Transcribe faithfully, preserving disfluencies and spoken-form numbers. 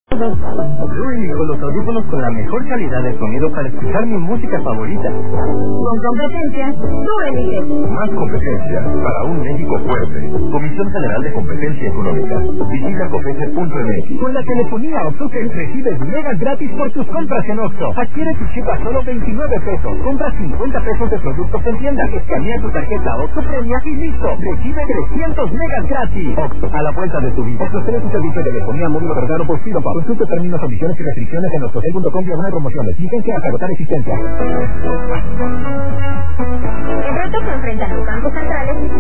Yo elijo los audífonos con la mejor calidad de sonido para escuchar mi música favorita. Con competencia, tú eliges. Más competencia para un México fuerte. Comisión Federal de Competencia Económica. Visita cofese punto m x. Con la telefonía OXXO recibes megas gratis por tus compras en OXXO. Adquiere tu chip a solo veintinueve pesos. Compra cincuenta pesos de productos en tienda. Escanea tu tarjeta OXXO Premia y listo. Recibe trescientos megas gratis. OXXO, a la vuelta de tu vida. OXXO tiene su servicio de telefonía móvil cargado por Fido. Consulte términos, condiciones y restricciones en oxxocel punto com diagonal promociones. Licencia hasta agotar existencia. El reto que enfrentan los bancos centrales